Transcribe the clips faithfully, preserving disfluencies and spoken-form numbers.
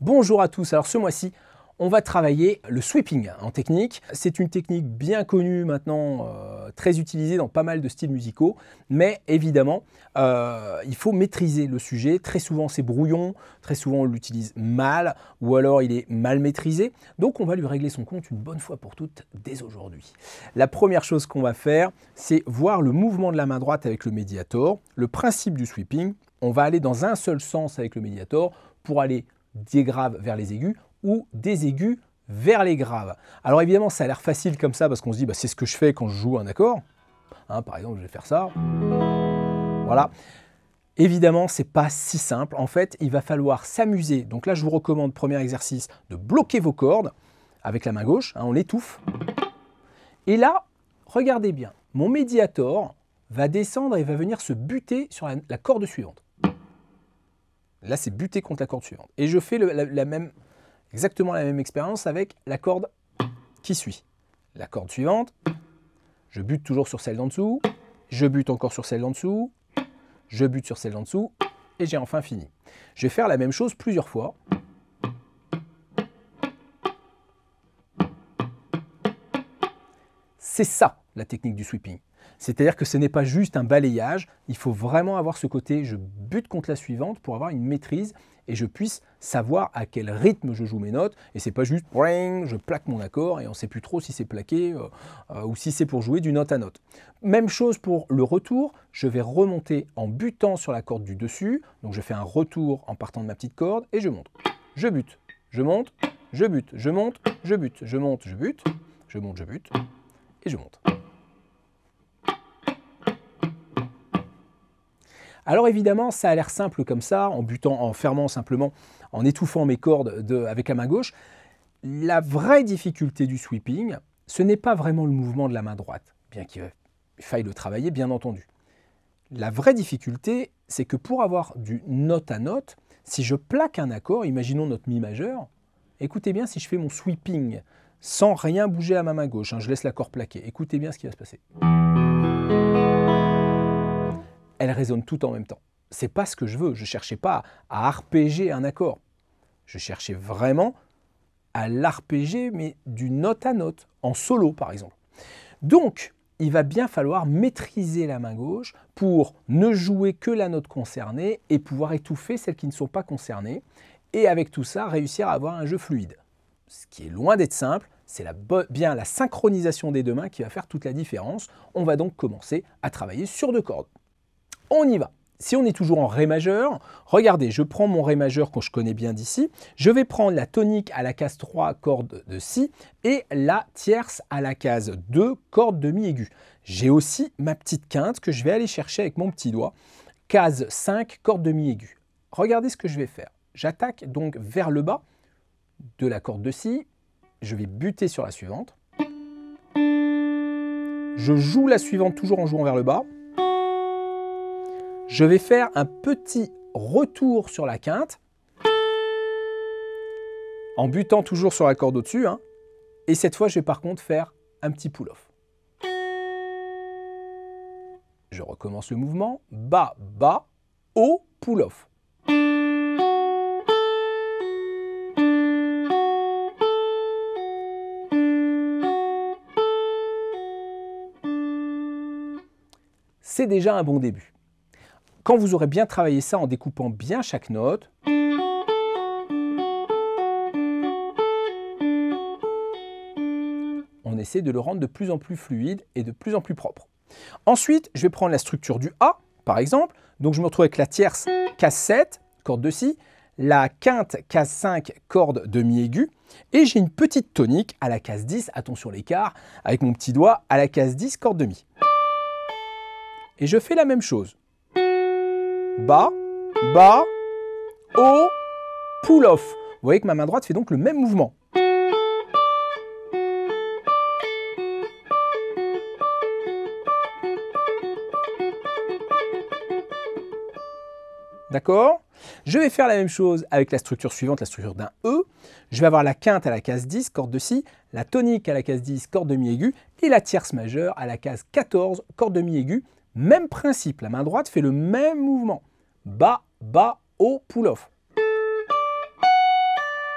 Bonjour à tous, alors ce mois-ci, on va travailler le sweeping en technique. C'est une technique bien connue maintenant, euh, très utilisée dans pas mal de styles musicaux, mais évidemment, euh, il faut maîtriser le sujet. Très souvent, c'est brouillon, très souvent, on l'utilise mal, ou alors il est mal maîtrisé. Donc, on va lui régler son compte une bonne fois pour toutes dès aujourd'hui. La première chose qu'on va faire, c'est voir le mouvement de la main droite avec le médiator. Le principe du sweeping, on va aller dans un seul sens avec le médiator pour aller des graves vers les aigus ou des aigus vers les graves. Alors évidemment, ça a l'air facile comme ça parce qu'on se dit bah, c'est ce que je fais quand je joue un accord. Hein, par exemple, je vais faire ça. Voilà. Évidemment, ce n'est pas si simple. En fait, il va falloir s'amuser. Donc là, je vous recommande, premier exercice, de bloquer vos cordes avec la main gauche. Hein, on l'étouffe. Et là, regardez bien. Mon médiator va descendre et va venir se buter sur la, la corde suivante. Là, c'est buter contre la corde suivante. Et je fais le, la, la même, exactement la même expérience avec la corde qui suit. La corde suivante, je bute toujours sur celle d'en dessous, je bute encore sur celle d'en dessous, je bute sur celle d'en dessous, et j'ai enfin fini. Je vais faire la même chose plusieurs fois. C'est ça, la technique du sweeping. C'est-à-dire que ce n'est pas juste un balayage, il faut vraiment avoir ce côté, je bute contre la suivante pour avoir une maîtrise et je puisse savoir à quel rythme je joue mes notes. Et c'est pas juste, je plaque mon accord et on ne sait plus trop si c'est plaqué euh, euh, ou si c'est pour jouer du note à note. Même chose pour le retour, je vais remonter en butant sur la corde du dessus. Donc je fais un retour en partant de ma petite corde et je monte. Je bute, je monte, je bute, je monte, je bute, je monte, je bute, je monte, je bute et je monte. Alors évidemment, ça a l'air simple comme ça, en butant, en fermant simplement, en étouffant mes cordes de, avec la main gauche. La vraie difficulté du sweeping, ce n'est pas vraiment le mouvement de la main droite, bien qu'il faille le travailler, bien entendu. La vraie difficulté, c'est que pour avoir du note à note, si je plaque un accord, imaginons notre mi majeur, écoutez bien si je fais mon sweeping sans rien bouger à ma main gauche, hein, je laisse l'accord plaqué, écoutez bien ce qui va se passer. Elle résonne tout en même temps. Ce n'est pas ce que je veux. Je ne cherchais pas à arpéger un accord. Je cherchais vraiment à l'arpéger, mais du note à note, en solo par exemple. Donc, il va bien falloir maîtriser la main gauche pour ne jouer que la note concernée et pouvoir étouffer celles qui ne sont pas concernées. Et avec tout ça, réussir à avoir un jeu fluide. Ce qui est loin d'être simple, c'est la bien la synchronisation des deux mains qui va faire toute la différence. On va donc commencer à travailler sur deux cordes. On y va. Si on est toujours en Ré majeur, regardez, je prends mon Ré majeur que je connais bien d'ici, je vais prendre la tonique à la case trois, corde de Si, et la tierce à la case deux, corde de Mi aigu. J'ai aussi ma petite quinte que je vais aller chercher avec mon petit doigt, case cinq, corde de Mi aigu. Regardez ce que je vais faire. J'attaque donc vers le bas de la corde de Si, je vais buter sur la suivante. Je joue la suivante toujours en jouant vers le bas. Je vais faire un petit retour sur la quinte, en butant toujours sur la corde au-dessus. Hein, et cette fois, je vais par contre faire un petit pull-off. Je recommence le mouvement. Bas, bas, haut, pull-off. C'est déjà un bon début. Quand vous aurez bien travaillé ça en découpant bien chaque note, on essaie de le rendre de plus en plus fluide et de plus en plus propre. Ensuite, je vais prendre la structure du A, par exemple. Donc, je me retrouve avec la tierce, case sept, corde de Si, la quinte, case cinq, corde de Mi aigu, et j'ai une petite tonique à la case dix, attention l'écart, avec mon petit doigt à la case dix, corde de Mi. Et je fais la même chose. Bas, bas, haut, pull-off. Vous voyez que ma main droite fait donc le même mouvement. D'accord? Je vais faire la même chose avec la structure suivante, la structure d'un E. Je vais avoir la quinte à la case dix, corde de Si, la tonique à la case dix, corde de Mi aigu, et la tierce majeure à la case quatorze, corde de Mi aigu. Même principe, la main droite fait le même mouvement. Bas, bas, haut, pull-off.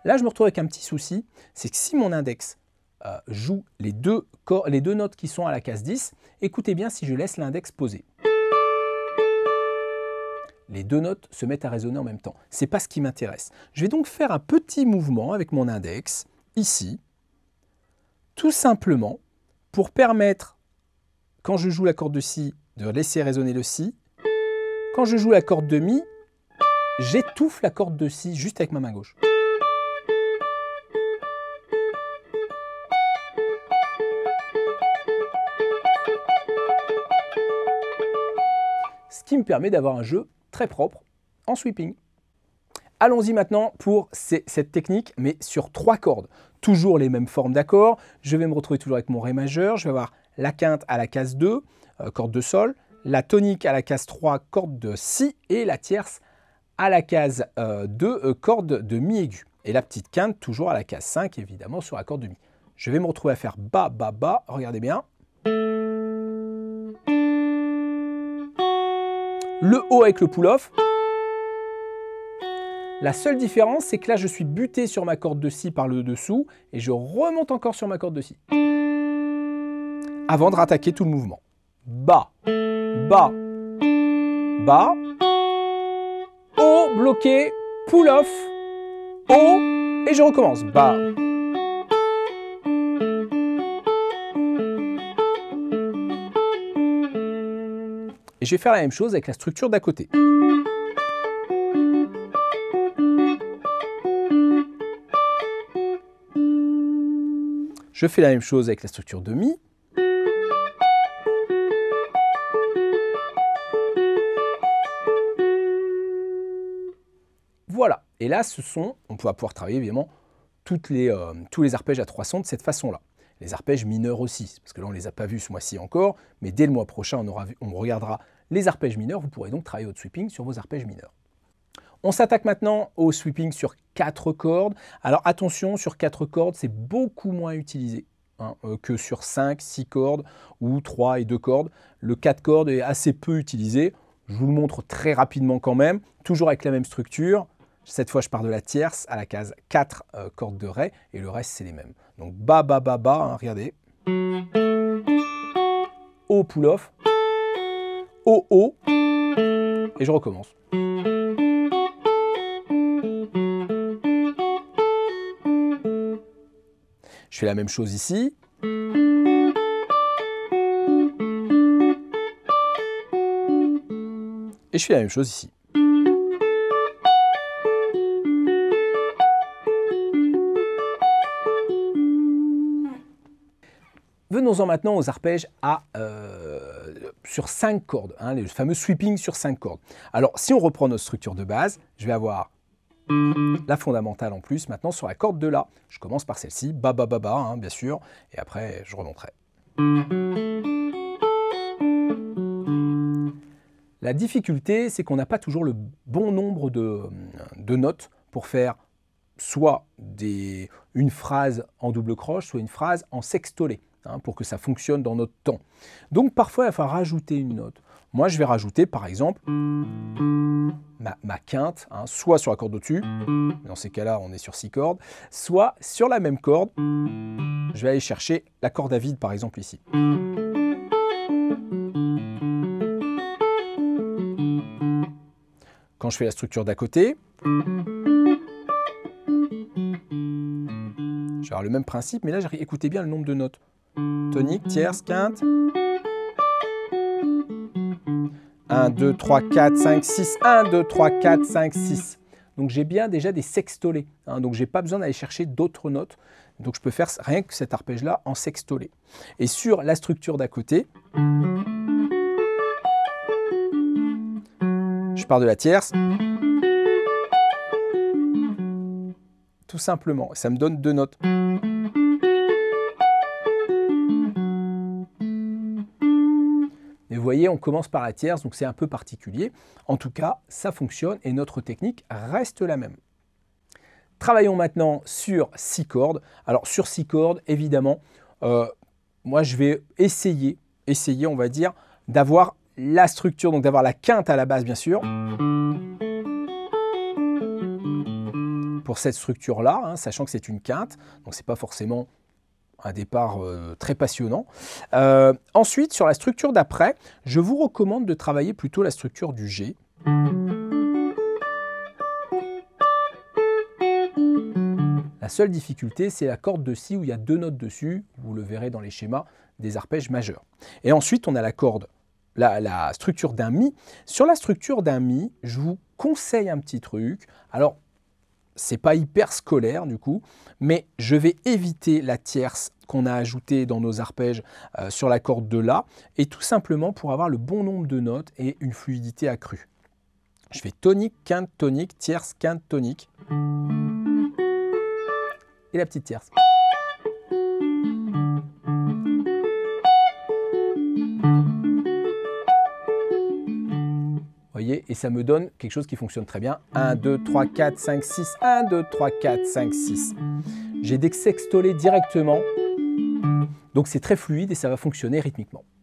Là, je me retrouve avec un petit souci, c'est que si mon index euh, joue les deux, les deux notes qui sont à la case dix, écoutez bien si je laisse l'index posé. Les deux notes se mettent à résonner en même temps. Ce n'est pas ce qui m'intéresse. Je vais donc faire un petit mouvement avec mon index, ici, tout simplement pour permettre, quand je joue la corde de Si, de laisser résonner le Si. Quand je joue la corde de Mi, j'étouffe la corde de Si juste avec ma main gauche. Ce qui me permet d'avoir un jeu très propre en sweeping. Allons-y maintenant pour cette technique, mais sur trois cordes. Toujours les mêmes formes d'accords. Je vais me retrouver toujours avec mon Ré majeur. Je vais avoir la quinte à la case deux, euh, corde de Sol, la tonique à la case trois, corde de Si, et la tierce à la case euh, deux, euh, corde de Mi aigu. Et la petite quinte toujours à la case cinq, évidemment, sur la corde de Mi. Je vais me retrouver à faire bas, bas, bas. Regardez bien. Le haut avec le pull-off. La seule différence, c'est que là, je suis buté sur ma corde de Si par le dessous et je remonte encore sur ma corde de Si. Avant de rattaquer tout le mouvement. Bas, bas, bas, haut, bloqué, pull-off, haut, et je recommence. Bas. Et je vais faire la même chose avec la structure d'à côté. Je fais la même chose avec la structure de Mi. Voilà. Et là, ce sont, on va pouvoir travailler évidemment toutes les, euh, tous les arpèges à trois sons de cette façon-là. Les arpèges mineurs aussi, parce que là, on ne les a pas vus ce mois-ci encore, mais dès le mois prochain, on, aura vu, on regardera les arpèges mineurs. Vous pourrez donc travailler votre sweeping sur vos arpèges mineurs. On s'attaque maintenant au sweeping sur quatre cordes. Alors attention, sur quatre cordes, c'est beaucoup moins utilisé hein, euh, que sur cinq, six cordes ou trois et deux cordes. Le quatre cordes est assez peu utilisé. Je vous le montre très rapidement quand même, toujours avec la même structure. Cette fois, je pars de la tierce à la case quatre euh, cordes de Ré et le reste, c'est les mêmes. Donc bas, bas, bas, bas, hein, regardez. Haut, pull-off. Haut, haut. Et je recommence. Je fais la même chose ici. Et je fais la même chose ici. Venons-en maintenant aux arpèges à, euh, sur cinq cordes, hein, le fameux sweeping sur cinq cordes. Alors, si on reprend notre structure de base, je vais avoir la fondamentale en plus, maintenant sur la corde de La. Je commence par celle-ci, bas, bas, bas, bas, hein, bien sûr, et après je remonterai. La difficulté, c'est qu'on n'a pas toujours le bon nombre de, de notes pour faire soit des, une phrase en double croche, soit une phrase en sextolé, hein, pour que ça fonctionne dans notre temps. Donc parfois, il va falloir rajouter une note. Moi, je vais rajouter, par exemple, ma, ma quinte, hein, soit sur la corde au-dessus, dans ces cas-là, on est sur six cordes, soit sur la même corde, je vais aller chercher la corde à vide, par exemple, ici. Quand je fais la structure d'à côté, je vais avoir le même principe, mais là, écoutez bien le nombre de notes. Tonique, tierce, quinte. un, deux, trois, quatre, cinq, six. un, deux, trois, quatre, cinq, six. Donc j'ai bien déjà des sextolés. Hein, donc je n'ai pas besoin d'aller chercher d'autres notes. Donc je peux faire rien que cet arpège-là en sextolé. Et sur la structure d'à côté, je pars de la tierce. Tout simplement. Ça me donne deux notes. Et vous voyez, on commence par la tierce, donc c'est un peu particulier. En tout cas, ça fonctionne et notre technique reste la même. Travaillons maintenant sur six cordes. Alors sur six cordes, évidemment, euh, moi je vais essayer, essayer, on va dire, d'avoir la structure, donc d'avoir la quinte à la base bien sûr. pour cette structure-là, hein, sachant que c'est une quinte, donc ce n'est pas forcément un départ euh, très passionnant. Euh, ensuite, sur la structure d'après, je vous recommande de travailler plutôt la structure du G. La seule difficulté, c'est la corde de Si où il y a deux notes dessus, vous le verrez dans les schémas des arpèges majeurs. Et ensuite, on a la corde, la, la structure d'un Mi. Sur la structure d'un Mi, je vous conseille un petit truc. Alors, c'est pas hyper scolaire du coup, mais je vais éviter la tierce qu'on a ajoutée dans nos arpèges euh, sur la corde de La, et tout simplement pour avoir le bon nombre de notes et une fluidité accrue. Je fais tonique, quinte, tonique, tierce, quinte, tonique. Et la petite tierce. Voyez, et ça me donne quelque chose qui fonctionne très bien. un, deux, trois, quatre, cinq, six. un, deux, trois, quatre, cinq, six. J'ai désextolé directement. Donc c'est très fluide et ça va fonctionner rythmiquement.